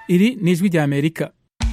Iri ni ijwi ry'Amerika.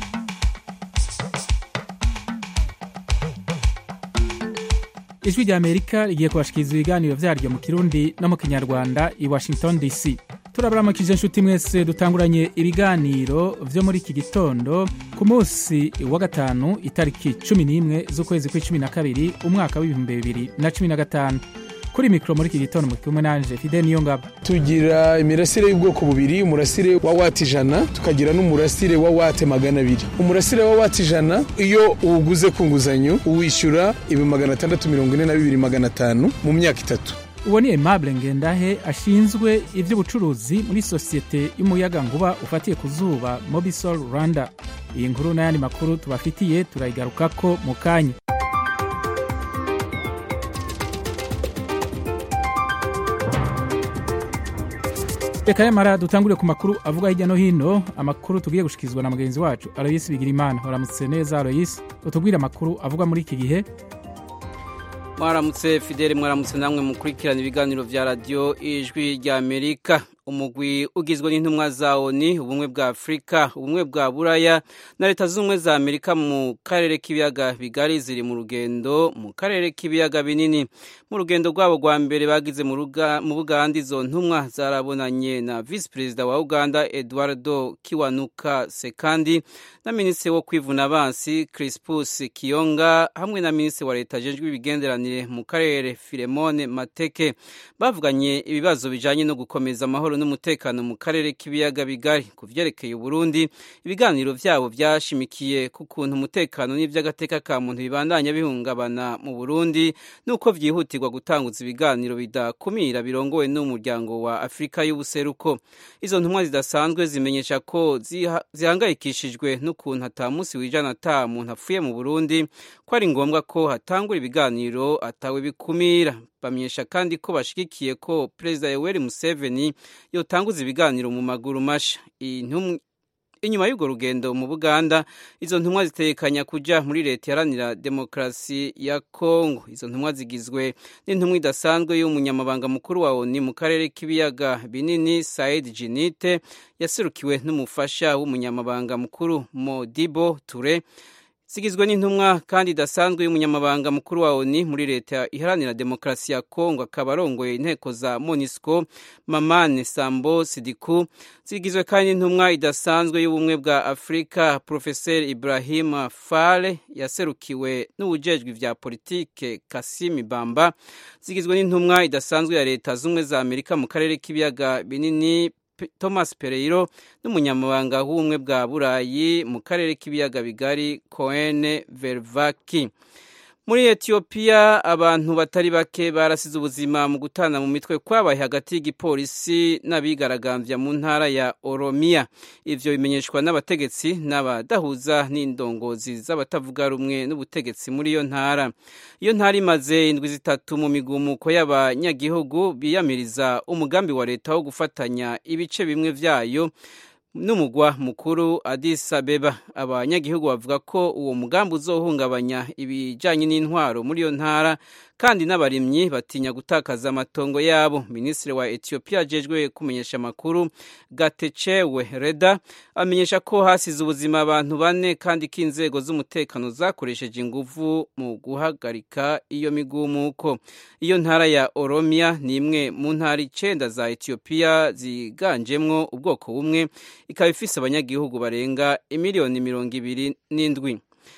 Ijwi ry'Amerika rigiye kubashikiriza ibiganiro vyaryo mu Kirundi no mu Kinyarwanda i Washington DC. Turabaramukije inshuti mwese dutanguranye ibiganiro vyo muri iki gitondo ku munsi wa gatanu itariki 11 z'ukwezi kwa12 umwaka w'2015. Kuri mikro muri iki gitondo mu kumwe nanje Fide Niyongabo. Tugira imirasire y'ubwoko bubiri, umurasire wa wati 100 tukagira n'umurasire wa wati 200. Umurasire wa wati 100 iyo uguze ku nguzanyo uwishyura 642,500 mu myaka 3. Uwo ni Aimable Ngendahe ashinzwe ivy'ubucuruzi muri societe y'umuyaga nkuba ufatiye ku zuba Mobisol Rwanda. Iyi nkuru n'ayandi makuru tubafitiye turayigarukako mu kanya. Reka yamara dutangure ku makuru avuga hirya no hino, amakuru tugiye gushikizwa na mugenzi wacu Aloysi Bigirimana. Waramutse neza Aloysi, utubwira amakuru avuga muri iki gihe. Mwaramutse Fidele, mwaramutse namwe mukurikirana ibiganiro vya radio Ijwi ry'Amerika. Umugwi ugizwe n'intumwa za ONU, ubumwe bwa Afrika, ubumwe bwa Buraya na leta z'ubumwe za Amerika mu karere k'ibiyaga bigari ziri mu rugendo mu karere k'ibiyaga binini. Mu rugendo rwabo rwa mbere bagize mu Buganda, izo ntumwa zarabonanye na Vice President wa Uganda Eduardo Kiwanuka Sekandi na Minisitiri wo kwivuna abansi Crispus Kionga hamwe na Minisitiri wa leta ajejwe ibigenderanire mu karere Filemone Mateke. Bavuganye ibibazo bijanye no gukomeza amahoro n'umutekano mu karere k'ibiyaga bigari. Ku vyerekeye Burundi, ibiganiro vyabo vyashimikiye ku kuntu umutekano n'ivy'agateka ka muntu bibandanya bihungabana mu Burundi, nuko vyihutirwa gutanguza ibiganiro bidakumira birongowe n'umuryango wa Afrika y'ubuseruko. Izo ntumwa zidasanzwe zimenyesha ko zihangayikishijwe n'ukuntu ata musi wijana ata muntu apfuye mu Burundi, ko ari ngombwa ko hatangura ibiganiro atawe bikumira. Bamenyesha kandi ko bashigikiye ko Perezida Yoweri Museveni yotanguza ibiganiro mu maguru masha. Inyuma y'urwo rugendo mu Buganda, izo ntumwa zitekanya kuja muri leta iharanira demokarasi ya Kongo. Izo ntumwa zigizwe n'intumwa idasanzwe y'umunyamabanga mukuru wa ONU mu karere k'ibiyaga binini Said Djinnit, yaserukiwe n'umufasha w'umunyamabanga mukuru Modibo Touré. Zigizwe n'intumwa kandi idasanzwe y'umunyamabanga mukuru wa ONU muri leta iharanira demokarasi ya Kongo, akaba arongoye inteko za MONUSCO Mamane Sambo Sidiku. Zigizwe kandi n'intumwa idasanzwe y'ubumwe bwa Afrika Professor Ibrahim Fale, yaserukiwe n'ubujejwe vya politike Kassim Bamba. Zigizwe n'intumwa idasanzwe ya leta z'ubumwe za Amerika mu karere k'ibiyaga binini Thomas Pereiro n'umunyamabanga w'ubumwe bwa Burayi mu karere k'ibiyaga bigari Cohen Vervaki. Muri Ethiopia, abantu batari bake barasize ubuzima mu gutana mu mitwe kwabaye hagati y'igipolisi n'abigaragambya mu ntara ya Oromia. Ivyo bimenyeshwa n'abategetsi n'abadahuza n'indongozi z'abatavuga rumwe n'ubutegetsi muri iyo ntara. Iyo ntara imaze indwi zitatu mu migumuko y'abanyagihugu biyamiriza umugambi wa leta wo gufatanya ibice bimwe vyayo n'umugwa mukuru Addis Abeba. Abanyagihugu bavuga ko uwo mugambi uzohungabanya ibijanye n'intwaro muri iyo ntara, kandi n'abarimyi batinya gutakaza amatongo yabo. Minisitiri wa Ethiopia ajejwe kumenyesha amakuru Getachew Reda amenyesha ko hasize ubuzima abantu 4 kandi ko inzego z'umutekano zakoresheje inguvu mu guhagarika iyo migumuko. Iyo ntara ya Oromia ni imwe mu ntara 9 za Ethiopia ziganjemwo ubwoko bumwe, ikaba ifise abanyagihugu barenga 1,27,000,000.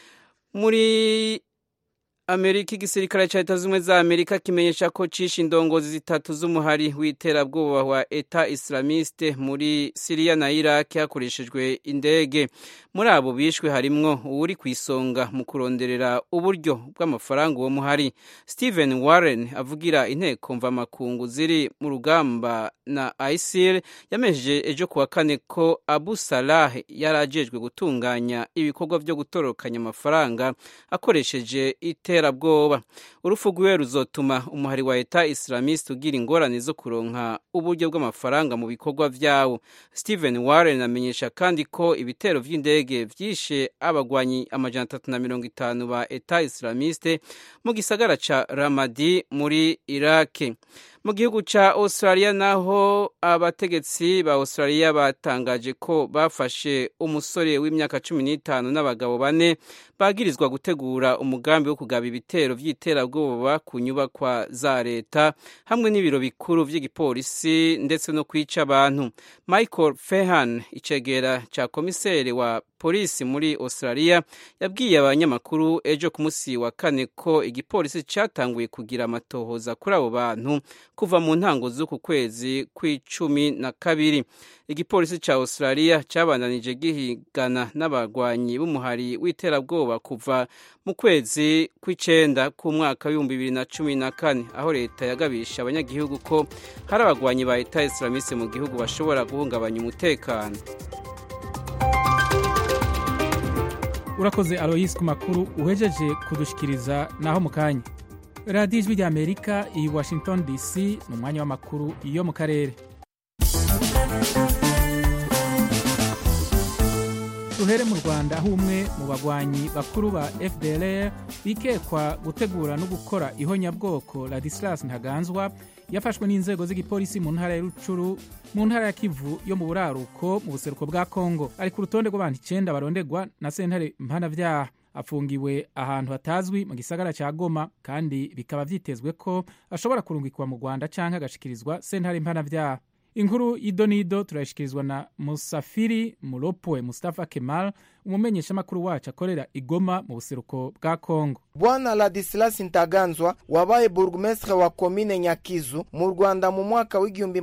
Muri Amerika, igisirikare ca Leta z'Ubumwe za Amerika kimenyesha ko cishe indongozi zitatu z'umuhari w'iterabwoba wa Eta Islamiste muri Syria na Iraq hakoreshejwe indege. Muri abo bishwe harimwo uri kwisonga mu kuronderera uburyo bw'amafaranga uwo muhari. Stephen Warren avugira inteko mvamakungu ziri mu rugamba na ISIL yamejeje ejo kuwa kane ko Abu Salah yarajejwe gutunganya ibikorwa vyo gutorokanya amafaranga akoresheje iterabwoba. Urupfu rwiwe ruzotuma umuhari wa Eta Islamiste ugira ingorane zo kuronka uburyo bw'amafaranga mu bikorwa vyawo. Stephen Warren amenyesha kandi ko ibitero vy'indege vyishe abagwanyi 350 ba Eta Islamiste mu gisagara ca Ramadi muri Iraq. mu gihugu ca Australia naho abategetsi ba Australia batangaje ko bafashe umusore w'imyaka 15 n'abagabo 4 bagirizwa gutegura umugambi wo kugaba ibitero vy'iterabwoba ku nyubakwa za leta hamwe n'ibiro bikuru vy'igipolisi ndetse no kwica abantu. Michael Fehan, icegera ca komisere wa polisi muri Australia, yabwiye abanyamakuru ejo ku musi wa kane ko igipolisi catanguye kugira amatohoza kuri abo bantu kuva mu ntango z'uku kwezi kw'icumi-na-kabiri. Igipolisi ca Australia cabandanije gihigana n'abagwanyi b'umuhari w'iterabwoba kuva mu kwezi kw'icenda k'umwaka w'2014, aho leta yagabisha abanyagihugu ko hari abagwanyi ba Etat Islamiste mu gihugu bashobora guhungabanya umutekano. Urakoze Alois ku makuru uhejeje kudushikiriza naho mu kanya. Radio Ijwi ry'Amerika i Washington DC mu mwanya w'amakuru yo mu karere. Duhere mu Rwanda aho umwe mu bagwanyi bakuru ba FDLR bikekwa gutegura no gukora ihonyabwoko Ladislas Ntaganzwa yafashwe n'inzego z'igipolisi mu ntara ya Rucuru mu ntara ya Kivu yo mu buraruko mu buseruko bwa Kongo. Ari ku rutonde rw'abantu 9 barondegwa na sentare mpanavyaha. Afungiwe ahantu hatazwi mu gisagara ca Goma kandi bikaba vyitezwe ko ashobora kurungikwa mu Rwanda canke agashikirizwa sentare mpanavyaha. Inkuru idonido turashikirizwa na Musafiri Muropwe Mustafa Kemal, umumenyesha makuru wacu akorera Igoma mu buseruko bwa Kongo. Bwana Ladislas Ntaganzwa wabaye burgmestre wa komine Nyakizu mu Rwanda mu mwaka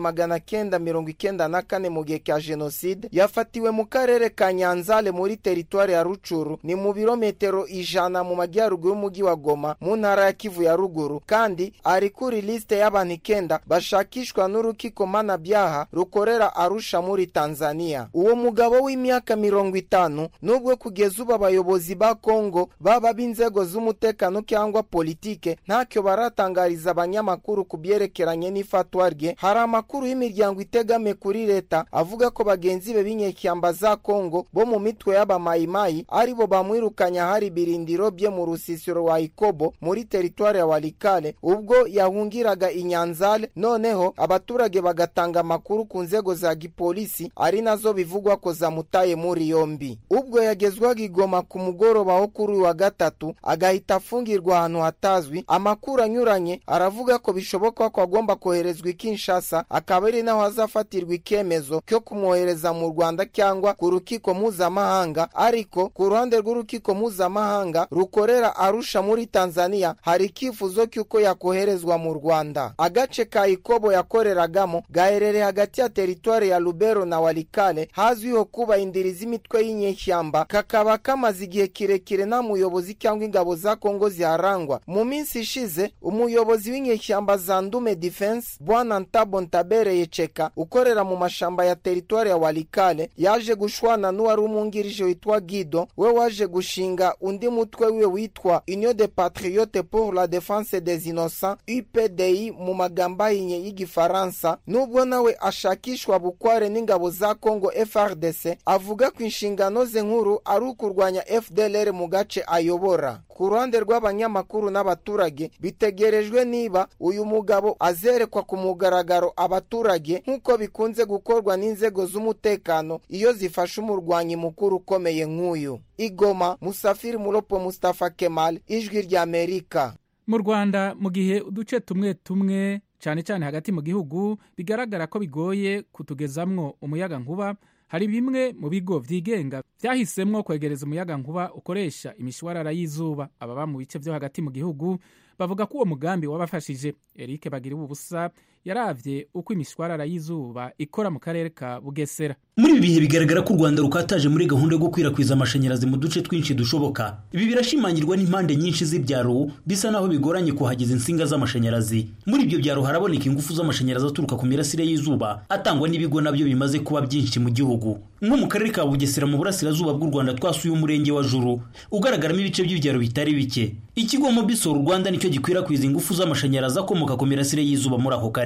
w'1994 mu gihe cya genocide, yafatiwe mu karere ka Nyanzale muri teritwari ya Rucuru, ni mu birometero 100 mu majyaruguru y'umujyi wa Goma mu ntara ya Kivu ya ruguru, kandi ari kuri liste y'abantu 9 bashakishwa n'urukiko mpanabyaha rukorera Arusha muri Tanzania. Uwo mugabo w'imyaka 50 nubwo kugeza ubu abayobozi ba Kongo baba b'inzego z'umutekano cyangwa politike ntacyo baratangariza abanyamakuru kubyerekeranye n'ifatwa rye. Hari amakuru y'imiryango itegame kuri leta avuga ko bagenzi be b'inyeshyamba za Kongo bo mu mitwe y'abamayimayi aribo bamwirukanya hari birindiro bye mu rusisiro wa Ikobo muri teritwari ya Walikale ubwo yahungiraga Inyanzale, noneho abaturage bagatanga amakuru ku nzego za gipolisi ari nazo bivugwa ko zamutaye muri yombi. Ubwo yagezwaga Igoma ku mugoroba wo kuri wa gatatu agahita afungirwa ahantu hatazwi. Amakuru anyuranye aravuga ko bishoboka ko agomba koherezwa i Kinshasa, akaba ari naho azafatirwa ikemezo cyo kumwohereza mu Rwanda cyangwa ku rukiko mpuzamahanga. Ariko ku ruhande rw'urukiko mpuzamahanga rukorera Arusha muri Tanzania hari ikifuzo cy'uko yakoherezwa mu Rwanda. Agace ka Ikobo yakoreragamo gaherereye hagati ya teritwari ya Lubero na Walikale, hazwiho kuba indiri z'imitwe y'inyeshyamba, kakaba kamaze igihe kirekire nta muyobozi cyangwa ingabo za Kongo ziharangwa. Mu minsi ishize umuyobozi w'inyeshyamba za Ndume Defense Bwana Ntabo Ntabereye Cheka ukorera mu mashamba ya teritwari ya Walikale yaje gushwana n'uwari umwungirije witwa Guido, we waje gushinga undi mutwe we witwa Union des Patriotes pour la Défense des Innocents UPDI mu magambo ahinnye y'igifaransa. Nubwo nawe ashakishwa bukware n'ingabo za Kongo FARDC, avuga ko inshingano ze nkuru ari ukurwanya FDLR mu gace ayobora. Ku ruhande rw'abanyamakuru n'abaturage bitegerejwe niba uyu mugabo azerekwa ku mugaragaro abaturage nk'uko bikunze gukorwa n'inzego z'umutekano iyo zifashe umurwanyi mukuru ukomeye nk'uyu. Igoma, Musafiri Muropo Mustafa Kemal, Ijwi ry'Amerika. Mu Rwanda mu gihe uduce tumwe cyane cyane hagati mu gihugu bigaragara ko bigoye kutugezamwo umuyaga nkuba, hari bimwe mu bigo vyigenga vyahisemwo kwegereza umuyaga nkuba ukoresha imishwarara y'izuba. Ababa mu bice vyo hagati mu gihugu bavuga ko uwo mugambi wabafashije. Eric Bagiribubusa yaravye uko imishwarara y'izuba ikora mu karere ka Bugesera. Muri ibi bihe bigaragara ko u Rwanda rukataje muri gahunda yo gukwirakwiza amashanyarazi mu duce twinshi dushoboka. Ibi birashimangirwa n'impande nyinshi z'ibyaro bisa naho bigoranye kuhageza insinga z'amashanyarazi. Muri ibyo byaro haraboneka ingufu z'amashanyarazi aturuka ku mirasire y'izuba atangwa n'ibigo nabyo bimaze kuba byinshi mu gihugu. Nko mu karere ka Bugesera mu burasirazuba bw'u Rwanda twasuye umurenge wa Juru ugaragaramo ibice by'ibyaro bitari bike. Ikigo Mobisol Rwanda nicyo gikwirakwiza ingufu z'amashanyarazi akomoka ku mirasire y'izuba muri ako karere.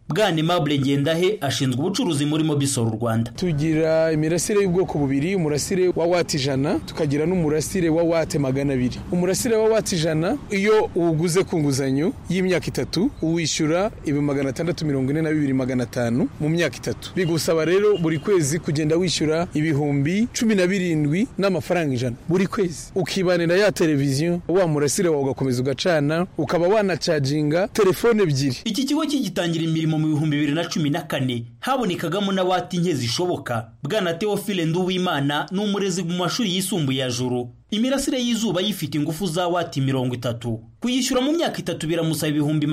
Bwana Aimable Ngendahe ashinzwe ubucuruzi muri Mobisol Rwanda. Tugira imirasire y'ubwoko bubiri, umurasire wa wati 100 tukagira n'umurasire wa wati 200. Umurasire wa wati 100 iyo uguze ku nguzanyo y'imyaka 3 uwishyura 642,500 mu myaka 3. Bigusaba rero buri kwezi kugenda wishyura 17,000 n'amafaranga 100 buri kwezi. Ukibanira ya televiziyo wa murasire wawe ugakomeza ugacana, ukaba wanacaginga telefone ebyiri. Iki kigo kigitangira imirimo mu 2014 habonekagamo na wati nke zishoboka. Bwana Theophile Nduwimana ni umurezi mu mashuri yisumbuye ya Juru. Imirasire y'izuba yifite ingufu za wati 30. Kuyishyura mu myaka 3 biramusaba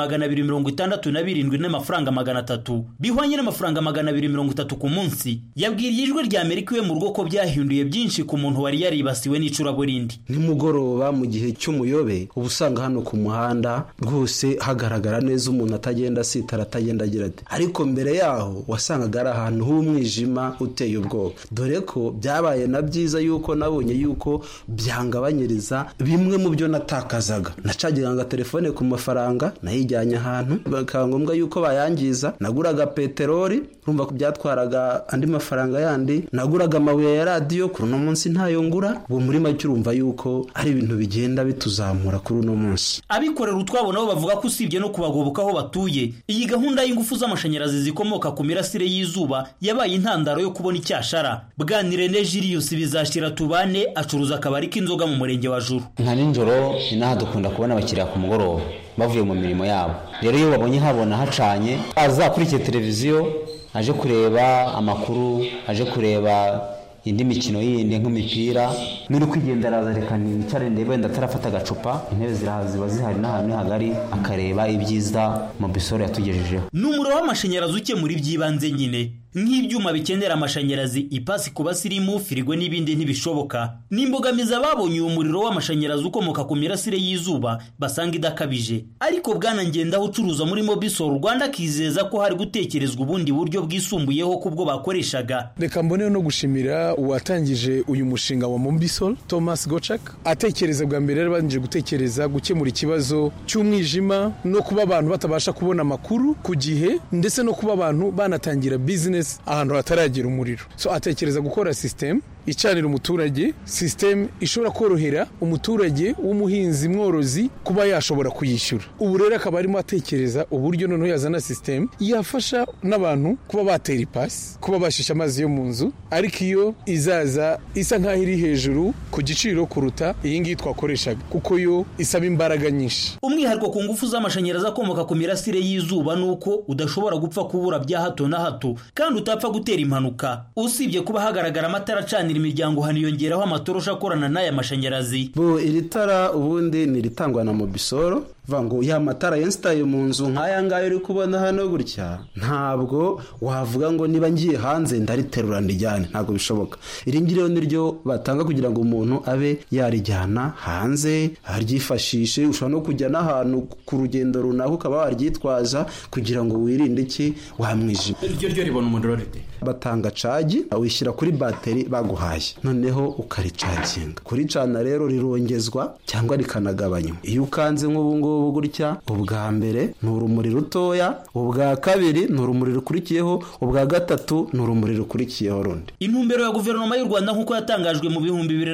267 n'amafaranga 300 bihwanye n'amafaranga 230 ku munsi. Yabwiriye ijwi rya Amerika mu rugo ko byahinduye byinshi ku muntu wari yaribasiwe n'icuraburindi. Nimugoroba mu gihe cy'umuyobe ubusanga hano ku muhanda rwose hagaragara neza umuntu atagenda sitara atagenda agira ati, ariko mbere yaho wasangaga ari ahantu h'umwijima uteye ubwoba. Dore ko byabaye na byiza yuko nabonye yuko byangabanyiriza bimwe mu byo natakazaga. Nacagiranga telefone ku mafaranga nayijyanye ahantu bakaba ngombwa yuko bayangiza. Naguraga peteroli urumva ko byatwaraga andi mafaranga yandi. Naguraga amabuye ya radio kuri uno munsi ntayo ngura. Ubu muri make urumva yuko ari ibintu bigenda bituzamura kuri uno munsi. Abikorera utwabo nabo bavuga ko usibye no kubagoboka aho batuye, iyi gahunda y'ingufu z'amashanyarazi zikomoka ku mirasire y'izuba yabaye intandaro yo kubona icyashara. Bwana Irene Julius Bizashira Tubane acuruza akabari k'inzoga mu murenge wa Juru. Nka ninjoro inaha dukunda kubona abakiriya ku mugoroba bavuye mu mirimo yabo. Rero iyo babonye habona hacanye azakurikiye televiziyo, aje kureba amakuru, aje kureba indi mikino yindi nk'imipira, nuri kwigendera azarekana icare ndebe ndatarafata agacupa, intebe ziraziba zihari n'ahantu hagari akareba ibyiza Mobisol yatugejejeho. N'umuriro w'amashanyarazi ukemura iby'ibanze nyine nk'ibyuma bikenera amashanyarazi, ipasi ku basirimu, firigo n'ibindi ntibishoboka. N'imbogamiza babonye umuriro w'amashanyarazi ukomoka ku mirasire y'izuba basanga idakabije. Ariko Bwana Ngendahe ucuruza muri Mobisol Rwanda akizeza ko hari gutekerezwa ubundi buryo bwisumbuyeho kubwo bakoreshaga. Reka mboneho no gushimira uwatangije uyu mushinga wa Mobisol, Thomas Gochak. Atekereza bwa mbere yarabanje gutekereza gukemura ikibazo cy'umwijima no kuba abantu batabasha kubona amakuru ku gihe, ndetse no kuba abantu banatangira business ahantu hataragira umuriro. So atekereza gukora system icanira umuturage, system ishobora korohera umuturage w'umuhinzi mworozi kuba yashobora kuyishyura. Ubu rero akaba arimo atekereza uburyo noneho yazana system yafasha n'abantu kuba batera ipasi, kuba bashisha amazi yo mu nzu, ariko iyo izaza isa nkaho iri hejuru ku giciro kuruta iyi ngiyi twakoreshaga, kuko yo isaba imbaraga nyinshi. Umwihariko ku ngufu z'amashanyarazi akomoka ku mirasire y'izuba nuko udashobora gupfa kubura bya hato na hato kandi utapfa gutera impanuka. Usibye kuba hagaragara amatara acanira imiryango, haniyongeraho amatorosha akorana n'aya mashanyarazi. Bo iri tara ubundi ni ritangwa na Mobisol. Vango ya matara yenstaye mu nzu nkaya ngayo uri kubona hano gutya, ntabwo wavuga ngo niba ngiye hanze ndariterura ndijyane, ntabwo bishoboka. Iri ngiro niryo batanga kugira ngo umuntu abe yarijyana hanze aryifashishe. Ushobora no kujya n'ahantu ku rugendo runaka ukaba waryitwaza kugira ngo wirinde iki wamwijima. Iryo ribona umuriro rite? Batanga caji wishyira kuri bateri baguhaye, noneho ukaricaginga. Kuricana rero rirongezwa cyangwa rikanagabanywa. Iyo ukanze nk'ubu gutya, ubwa mbere ni urumuri rutoya, ubwa kabiri ni urumuri rukurikiyeho, ubwa gatatu ni urumuri rukurikiyeho rundi. Intumbero ya guverinoma y'u Rwanda nk'uko yatangajwe mu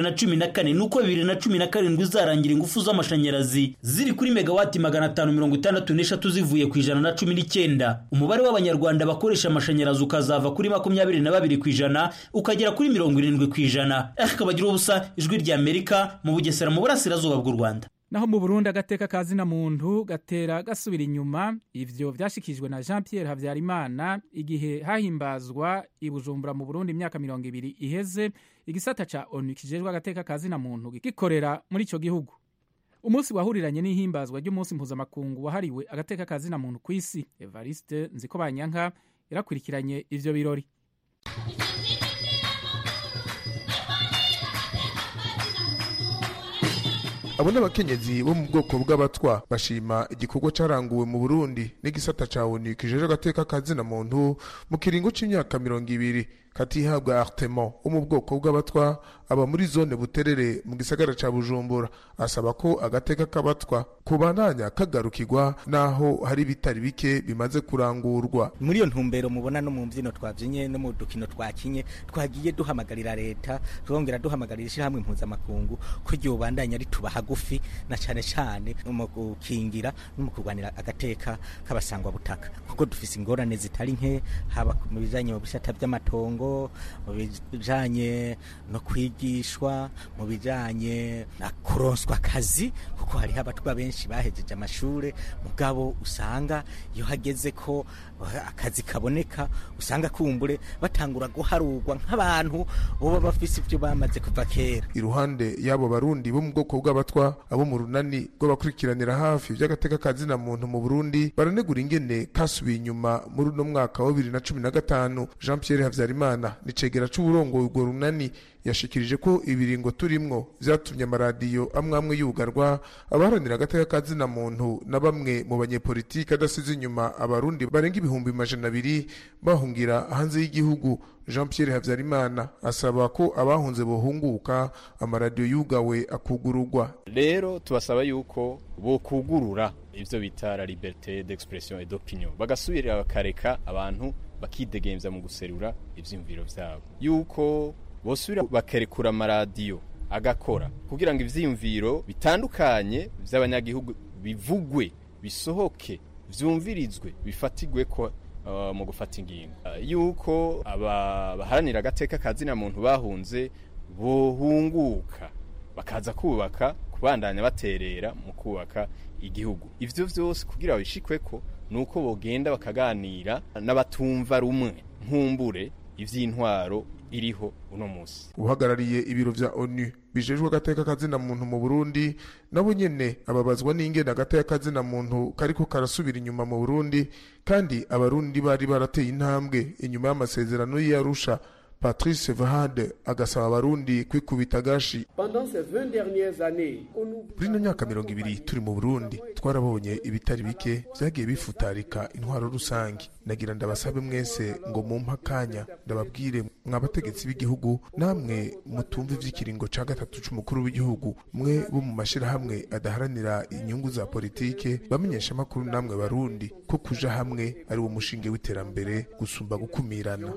2014 nuko 2017 izarangira ingufu z'amashanyarazi ziri kuri megawati 563 zivuye ku 119. Umubare w'abanyarwanda bakoresha amashanyarazi ukazava kuri 22% ukagera kuri 70%. Akabagira ubusa, ijwi rya Amerika mu Bugesera mu burasirazuba bw'u Rwanda. Naho mu Burundi agateka kazina muntu gatera gasubira inyuma. Ivyo byashikijwe na Jean Pierre Havyarimana igihe hahimbazwa i Bujumbura mu Burundi imyaka 20 iheze igisata ca ONU kijejwe agateka kazina muntu gikorera muri ico gihugu. Umunsi wahuriranye n'ihimbazwa ry'umunsi mpuzamakungu wahariwe agateka kazina muntu ku isi. Evariste Nzikobanyanka yarakurikiranye ivyo birori. Abo n'abakenyezi bo mu bwoko bw'abatwa bashima igikorwa caranguwe mu Burundi n'igisata ca ONU kijeje agateka kazina muntu mu kiringo c'imyaka 20. Katihabwa Artemon wo mu bwoko bw'abatwa aba muri zone Buterere mu gisagara ca Bujumbura asaba ko agateka k'abatwa kubandanya kagarukirwa naho hari bitari bike bimaze kurangurwa. Muri iyo ntumbero mubona no mu mbyino twavyinye no mu dukino twakinye twagiye duhamagarira leta twongera duhamagarira ishyirahamwe mpuzamakungu ko iryo bandanya rituba hagufi na cyane mu gukingira no mu kurwanira agateka k'abasangwa butaka kuko dufise ingorane zitari nke haba mu bijanye mu bisata by'amatongo mu bijanye no kwigishwa mu bijanye na kuronswa akazi kuko hari abatwa benshi bahejeje amashure mugabo usanga iyo hageze ko akazi kaboneka usanga kumbure batangura guharurwa nk'abantu boba bafise ibyo bamaze kuva kera. Iruhande yabo barundi bo mu bwoko bw'abatwa abo mu runani rw'abakurikiranira hafi by'agateka kazina muntu mu Burundi baranegura ingene kasubiye inyuma muri uno mwaka wa 2015. Jean Pierre Havyarimana nicegera c'uburongo urwo runani yashikirije ko ibiringo turimwo vyatumye amaradiyo amwe yugarwa abaharanira agateka kazina muntu na bamwe mu banyepolitike adasize inyuma abarundi barenga 200,000 bahungira hanze y'igihugu. Jean Pierre Havyarimana asaba ko abahunze bohunguka amaradiyo yugawe akugururwa. Rero tubasaba yuko bokugurura ivyo bita la liberté d'expression et d'opinion bagasubirira bakareka abantu bakidegemvya mu guserura ivyimviro vyabo, yuko bosubira bakerekura amaradiyo agakora kugira ngo ivyimviro bitandukanye vy'abanyagihugu bivugwe bisohoke vyumvirizwe bifatigwe ko mu gufata ingingo, yuko abaharanira agateka kazina muntu bahunze bohunguka bakaza kubaka kubandanya baterera mu kubaka igihugu. Ivyo vyose kugira babishikweko nuko bogenda bakaganira n'abatumva rumwe nkumbure ivy'intwaro iriho uno musi. Uhagarariye ibiro vya ONU bijejwe agateka kazina muntu mu Burundi nabo nyene ababazwa n'ingene agateka kazina muntu kariko karasubira inyuma mu Burundi kandi abarundi bari barateye intambwe inyuma y'amasezerano y'Arusha. Patrice Vahade agasaba abarundi kwikubita gashi. Muri no myaka 20 turi mu Burundi twarabonye ibitari bike vyagiye bifutarika intwaro rusangi. Nagira ndabasabe mwese ngo mumpakanya ndababwire mwabategetsi b'igihugu namwe mutumve ivy'ikiringo ca gatatu c'umukuru w'igihugu mwe bo mu mashira hamwe adaharanira inyungu za politike bamenyesha makuru namwe barundi ko kuja hamwe ari wo mushinge w'iterambere gusumba gukumirana.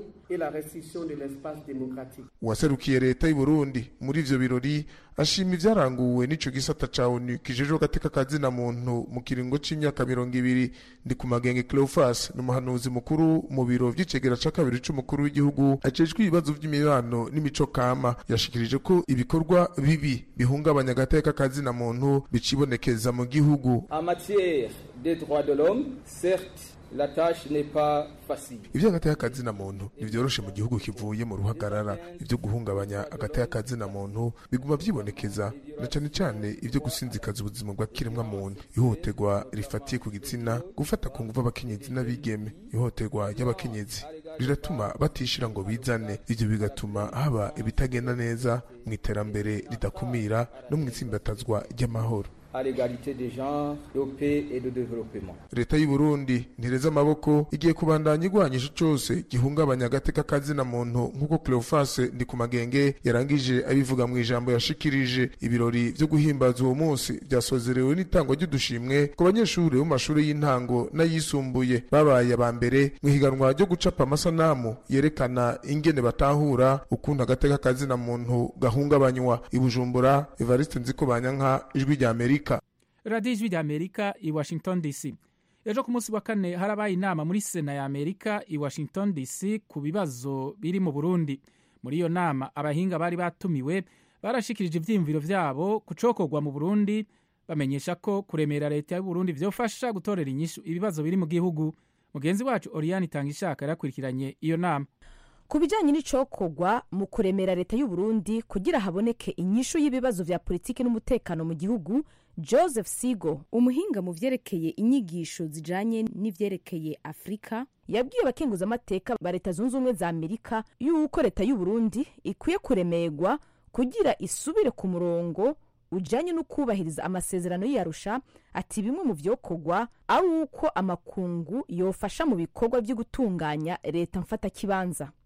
Waserukiye leta y'u Burundi muri ivyo birori ashima ivyaranguwe n'ico gisata ca ONU kijejwe agateka kazina muntu mu kiringo c'imyaka 20. Ndi ku Magenge Cleophas n'umuhanuzi mukuru mu biro vy'icegera ca kabiri c'umukuru w'igihugu ajejwe ibibazo vy'imibano n'imico kama yashikirije ko ibikorwa bibi bihungabanya agateka kazina muntu bicibonekeza mu gihugu. En matière des droits de l'homme, certes la tâche n'est pas facile. Ivyo agateka kazina muntu nivyoroshe mu gihugu kivuye mu ruhagarara. Ivyo guhungabanya agateka kazina muntu biguma vyibonekeza na cane ivyo gusinzikaza ubuzima bwa kiremwa muntu. Ihohoterwa rifatiye ku gitsina, gufata ku nguvu abakenyezi n'abigeme, ihohoterwa y'abakenyezi riratuma batishira ngo bizane. Ivyo bigatuma haba ibitagenda neza mu iterambere ridakumira no mu itsimbatazwa ry'amahoro. À l'égalité des genres, de paix et de développement. Leta y'u Burundi ntireza amaboko igiye kubandanya igwanyisha cyose gihungabanya agateka kazina muntu nkuko Cleophas Ndi ku Magenge yarangije abivuga mu ijambo yashikirije. Ibirori byo guhimbaza uwo munsi byasozerewe n'itangwa ry'udushimwe ku banyeshuri bo mu mashuri y'intango n'ayisumbuye babaye abambere mu higanwa ryo gucapa amasanamu yerekana ingene batahura ukuntu agateka kazina muntu gahungabanywa. I Bujumbura, Evariste Nzikobanyanka, Ijwi rya Amerika. Radio Ijwi rya Amerika i Washington DC. Ejo ku munsi wa kane harabaye inama muri Sena ya Amerika i Washington DC ku bibazo biri mu Burundi. Muri iyo nama abahinga bari batumiwe barashikirije ivyimviro vyabo kucokorwa mu Burundi bamenyesha ko kuremera leta y'u Burundi vyofasha gutorera inyishu ibibazo biri mu gihugu. Mugenzi wacu Oriane Tangishaka yarakurikiranye iyo nama. Ku bijanye n'icokorwa mu kuremera leta y'u Burundi kugira haboneke inyishu y'ibibazo vya politiki n'umutekano mu gihugu, Joseph Sigo, umuhinga mu vyerekeye inyigisho zijanye n'ivyerekeye Afrika, yabwiye abakenguza amateka ba Leta Zunze Ubumwe za Amerika yuko leta y'u Burundi ikwiye kuremerwa kugira isubire ku murongo ujanye no kubahiriza amasezerano y'Arusha. Ati bimwe mu vyokorwa ari uko amakungu yofasha mu bikorwa byo gutunganya leta mfata kibanza.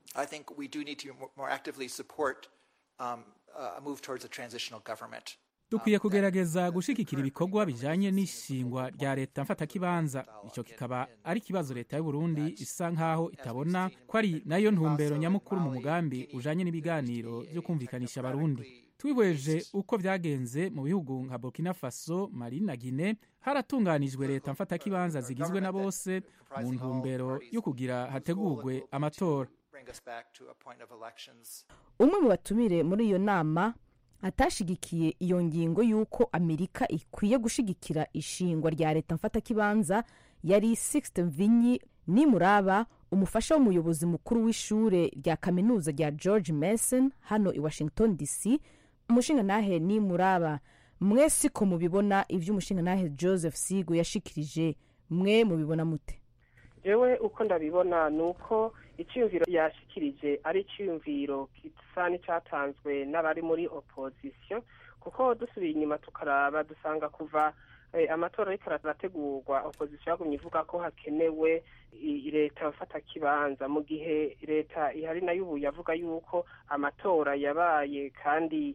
I think we do need to more actively support a move towards a transitional government. Dukwiye kugerageza gushigikira ibikorwa bijanye n'ishingwa rya leta mfatakibanza. Ico kikaba ari kibazo leta y'u Burundi isa nkaho itabona ko ari nayo ntumbero nyamukuru mu mugambi ujanye n'ibiganiro byo kumvikanisha abarundi. Twihweje uko vyagenze mu bihugu nka Burkina Faso, Mali na Guinea, haratunganijwe leta mfatakibanza zigizwe na bose mu ntumbero yo kugira hategurwe amatora. Umwe mu batumire muri iyo nama atashigikiye iyo ngingo y'uko Amerika ikwiye gushigikira ishingwa rya leta mfatakibanza yari Sixte Vinyi Nimuraba, umufasha w'umuyobozi mukuru w'ishure rya kaminuza rya George Mason hano i Washington DC. Umushingantahe Nimuraba, mwe siko mubibona ivyo umushingantahe Joseph Sigo yashikirije, mwe mubibona mute? Jewe uko ndabibona nuko icyumviro yashikirije ari icyumviro kisa n'icyatanzwe n'abari muri opposition, kuko dusubiye inyuma tukaraba dusanga kuva amatora ariko arategurwa opposition yagumye ivuga ko hakenewe leta mfata kibanza, mu gihe leta ihari nayo ubu yavuga yuko amatora yabaye kandi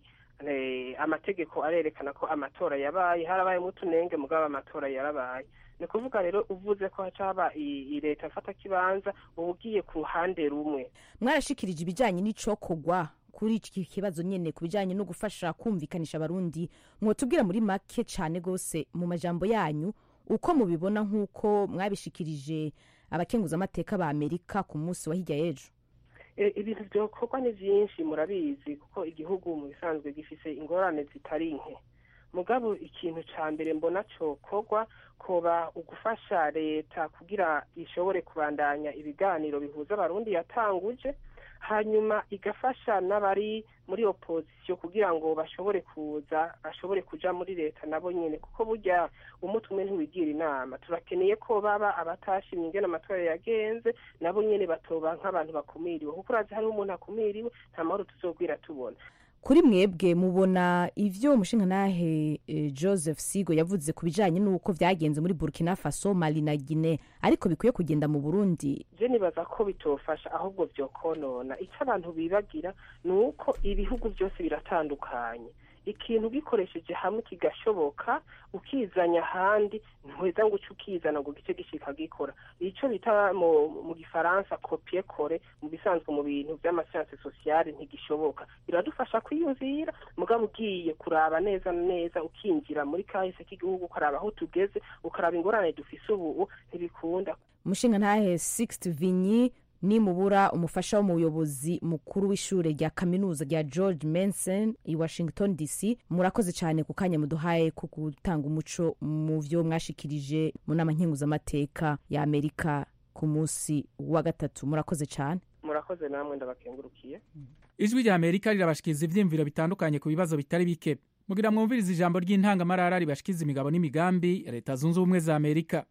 amategeko arerekana ko amatora yabaye, harabaye mutunenge mugabo amatora yarabaye. Ni kuvuga rero uvuze ko hacaba leta mfata kibanza ubugiye ku ruhande rumwe. Mwarashikirije ibijanye n'icokogwa kuri iki kibazo nyene ku bijanye no gufasha kumvikanisha abarundi, mwotubwira muri make cyane gose mu majambo yanyu uko mubibona nk'uko mwabishikirije abakenguza amateka ba Amerika ku munsi wa hirya y'ejo? Ibintu byokorwa ni byinshi murabizi, kuko igihugu mu bisanzwe gifise ingorane zitari nke. Mugabo ikintu ca mbere mbona cokorwa koba ugufasha leta kugira ishobore kubandanya ibiganiro bihuza abarundi yatanguje, hanyuma igafasha n'abari muri opposition kugira ngo bashobore kuja muri leta nabo nyene, kuko burya umutwe ntiwigira inama. Turakeneye ko baba abatashimye ingene amatora yagenze nabo nyene batoba nk'abantu bakumiriwe, kuko urazi hari umuntu akumiriwe nta mahoro tuzogwira tubona. Kuri mwebwe mubona ivyo umushingantahe Joseph Sigo yavuze ku bijanye n'uko vyagenze muri Burkina Faso, Mali na Guinea ariko bikwiye kugenda mu Burundi? Je nibaza ko bitofasha, ahubwo vyokonona. Icyo abantu bibagira nuko ibihugu byose biratandukanye. Ikintu gikoresheje hamwe kigashoboka ukizanya handi ntweza ngo ukizana ngo gice gishika gikora. Ico bita mu gifaransa copier coller, mu bisanzwe mu bintu by'amascience sociale ntigishoboka. Biradufasha kwiyumvira mugabo ugiye kuraba neza neza ukinjira muri kahise k'igihugu, ukaraba aho tugeze, ukaraba ingorane dufise ubu, ntibikunda. Umushingantahe Sixte Vinyi Nimubura, umufasha w'umuyobozi mukuru w'ishure rya kaminuza rya George Mason i Washington DC, murakoze cyane ku kanya muduhaye ku gutanga umuco mu vyo mwashikirije mu nama nkenguzamateka ya Amerika ku munsi wa gatatu. Murakoze cyane. Murakoze namwe ndabakengurukiye. Ijwi rya Amerika rirabashikiza ivyimviro bitandukanye ku bibazo bitari bike. Mugira mwumviriza ijambo ry'intangamarara ribashikiza imigabo n'imigambi ya Leta Zunze Ubumwe za Amerika.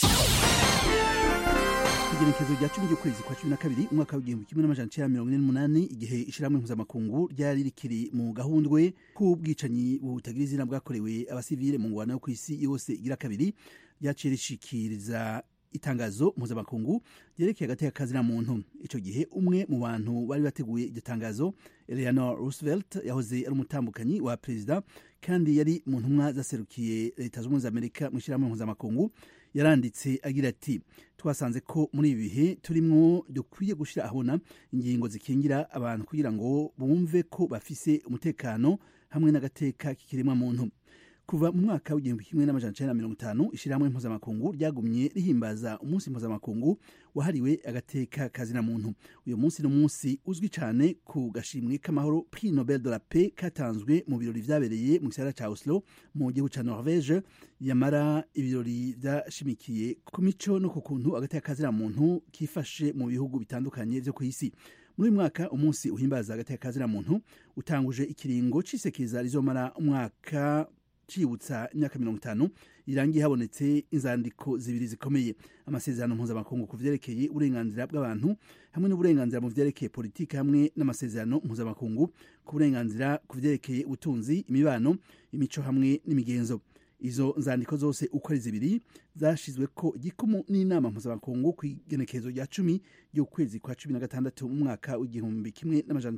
Igenekerezo rya 10 ry'ukwezi kwa 12 umwaka wa 1948 igihe ishiramwe mpuzamakungu ryari rikiri mu gahundwe k'ubwicanyi butagira izina bwakorewe abasivile mu ngwano yo kw'isi yose igira kabiri, ryaciye rishikiriza itangazo mpuzamakungu ryerekeye agateka kazina muntu. Ico gihe umwe mu bantu bari bateguye iryo tangazo, Eleanor Roosevelt, yahoze ari umutambukanyi wa perezida kandi yari mu ntumwa zaserukiye Leta Zunze Amerika mu ishiramwe mpuzamakungu, yaranditse agira ati: twasanze ko muri ibi bihe turimwo dukwiye gushira ahabona ingingo zikingira abantu kugira ngo bumve ko bafise umutekano hamwe n'agateka k'ikiremwa muntu. Kuva mu mwaka wa 1950 ishiramwe mpuzamakungu ryagumye rihimbaza umunsi mpuzamakungu wahariwe agateka kazina muntu. Uyu munsi n'umunsi uzwi cyane ku gashimwe k'amahoro Prix Nobel de la Paix katanzwe mu birori vyabereye mu gisagara ca Oslo mu gihugu ca Norvege. Yamara ibirori vyashimikiye ku mico no ku kuntu agateka kazina muntu kifashe mu bihugu bitandukanye vyo kw'isi. Muri mwaka umunsi uhimbaza agateka kazina muntu utanguje ikiringo cisekeza rizomara umwaka cibutsa imyaka 50 irangiye habonetse inzandiko zibiri zikomeye: amasezerano mpuzamakungu ku vyerekeye uburenganzira bw'abantu hamwe n'uburenganzira mu vyerekeye politiki hamwe n'amasezerano mpuzamakungu ku burenganzira ku vyerekeye ubutunzi, imibano, imico hamwe n'imigenzo. izo nzandiko zose uko ari zibiri zashizwe ko igikumu n'inama mpuzamakungu ku igenekerezo rya 10 y'ukwezi kwa 16 mu mwaka w'igihumbi kimwe n'amajana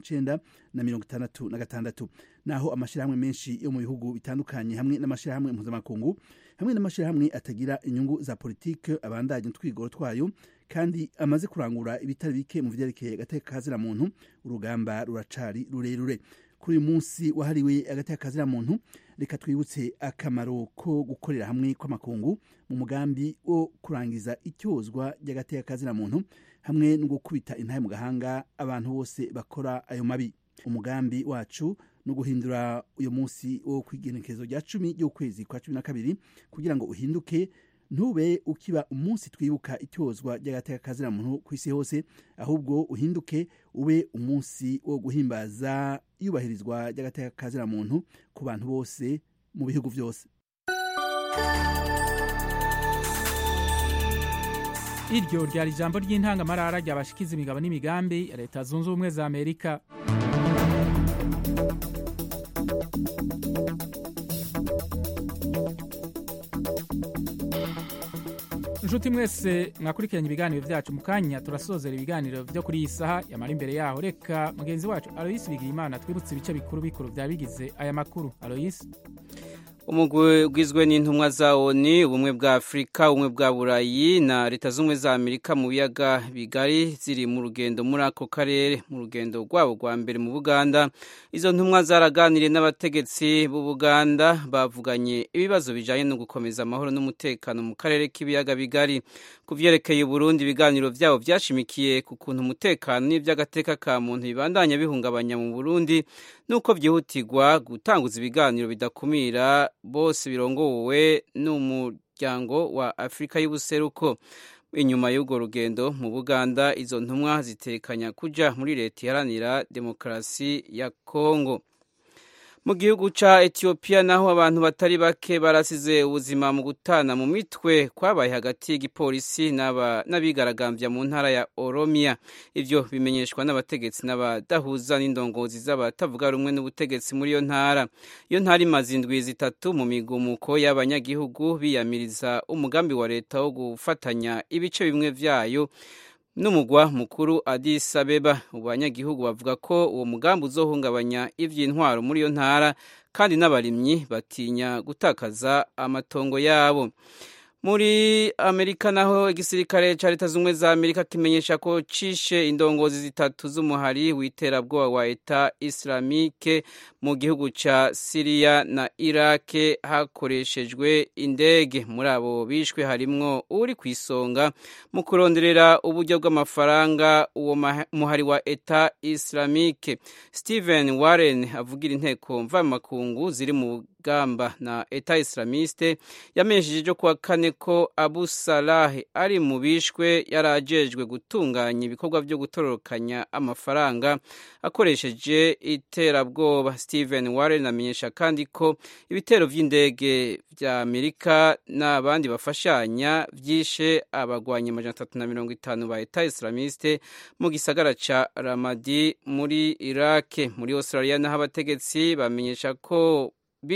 1966 naho amashirahamwe menshi yo mu bihugu bitandukanye hamwe n'amashirahamwe mpuzamakungu hamwe n'amashirahamwe atagira inyungu za politike abandanye twigoro twayo kandi amaze kurangura ibitari bike mu vyerekeye agateka kazira muntu urugamba ruracari rurerure. Kuri munsi wahariwe agateka kazira muntu reka twibutse akamaro ko gukorera hamwe kw'amakungu mu mugambi wo kurangiza icyozwa ry'agateka kazira muntu hamwe no gukubita intahe mu gahanga abantu bose bakora ayo mabi. Umugambi wacu no guhindura uyo munsi wo kwigenekezo rya 10 y'ukwezi kwa 12 kugira ngo uhinduke ntube ukiba umunsi twibuka icyozwa ry'agateka kazira muntu ku isi hose, ahubwo uhinduke ube umunsi wo guhimbaza yubahirizwa ry'agateka kazira muntu ku bantu bose mu bihugu byose. Iryo ryari ijambo ry'intangamarara ryabashikiza imigabo n'imigambi ya Leta Zunze Ubumwe za Amerika. Nshuti mwese mwakurikiranye ibiganiro vyacu mu kanya turasozera ibiganiro vyo kuri iyi saha. Yamara imbere yaho reka mugenzi wacu Aloysi Bigimana twibutse ibice bikuru vya bigize aya makuru. Aloysi. Umugwi ugizwe n'intumwa za ONU, ubumwe bwa Afrika, ubumwe bwa Burayi na Leta Zunze za Amerika mu biyaga bigari ziri mu rugendo muri ako karere. Mu rugendo rwabo rwa mbere mu Buganda, izo ntumwa zaraganiriye n'abategetsi b'u Buganda bavuganye ibibazo bijanye no gukomeza amahoro n'umutekano mu karere k'ibiyaga bigari. Ku vyerekeye Burundi, ibiganiro vyabo vyashimikiye ku kuntu umutekano n'ivy'agateka ka muntu bibandanya bihungabanya mu Burundi nuko vyihutirwa gutanguza ibiganiro bidakumira bose birongowe n'umuryango wa Afrika y'ubuseruko. Inyuma y'urwo rugendo mu Buganda, izo ntumwa zitekanya kuja muri leta iharanira demokarasi ya Kongo. Mu gihugu ca Ethiopia naho abantu batari bake barasize ubuzima mu gutana mu mitwe kwabaye hagati y'igipolisi n'abigaragambya mu ntara ya Oromia. Ivyo bimenyeshwa n'abategetsi n'abadahuza n'indongozi z'abatavuga rumwe n'ubutegetsi muri iyo ntara. Iyo ntara imaze indwi zitatu mu migumuko y'abanyagihugu biyamiriza umugambi wa leta wo gufatanya ibice bimwe vyayo n'umugwa mukuru Addis Abeba. Abanyagihugu bavuga ko uwo mugambi uzohungabanya ivy'intwaro muri iyo ntara kandi n'abarimyi batinya gutakaza amatongo yabo. Muri Amerika naho igisirikare ca Leta Zunze za Amerika kimenyesha ko cishe indongozi zitatu z'umuhari w'iterabwoba wa Eta Islamique mu gihugu ca Syria na Iraq hakoreshejwe indege. Muri abo bishwe harimwo uri kwisonga mu kuronderera uburyo bw'amafaranga uwo muhari wa Eta Islamique. Stephen Warren avugira inteko mvamakungu ziri mu gamba na Eta Islamiste yamenyesheje kuwa kane ko Abu Salah ari mu bishwe yarajejwe gutunganya ibikorwa byo gutororokanya amafaranga akoresheje iterabwoba. Stephen Warren amenyesha kandi ko ibitero vy'indege vya Amerika n'abandi bafashanya vyishe abagwanya 350 ba Eta Islamiste mu gisagara ca Ramadi muri Iraq. Muri Australia naho abategetsi bamenyesha ko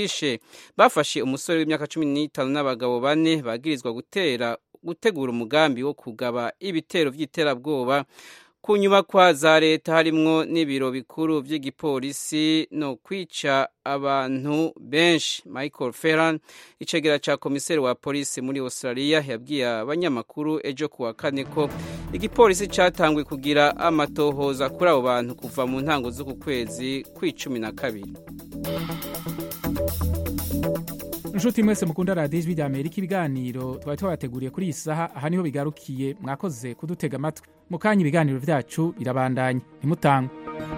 bafashe umusore w'imyaka 15 n'abagabo 4 bagirizwa gutegura umugambi wo kugaba ibitero vy'iterabwoba ku nyubakwa za leta harimwo n'ibiro bikuru vy'igipolisi no kwica abantu benshi. Michael Ferran, icegera ca komiseri wa polisi muri Australia, yabwiye abanyamakuru ejo kuwa kane ko igipolisi catangwe kugira amatohoza kuri abo bantu kuva mu ntango z'uku kwezi kwa12. Nshuti mwese mukunda Radio Ijwi rya Amerika, ibiganiro twari twabateguriye kuri iyi saha aha niho bigarukiye. Mwakoze kudutega amatwi. Mu kanya ibiganiro vyacu birabandanya, ntimutangwe.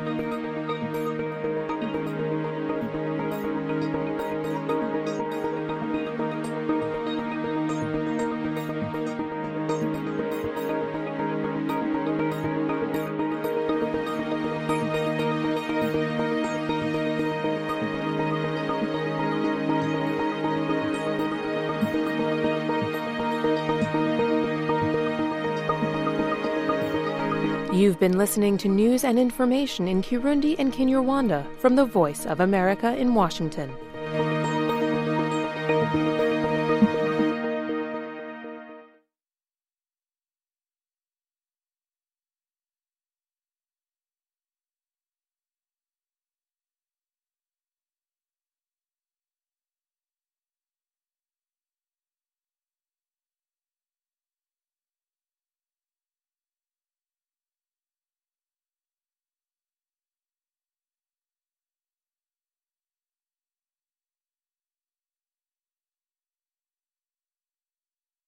You've been listening to news and information in Kirundi and Kinyarwanda from the Voice of America in Washington.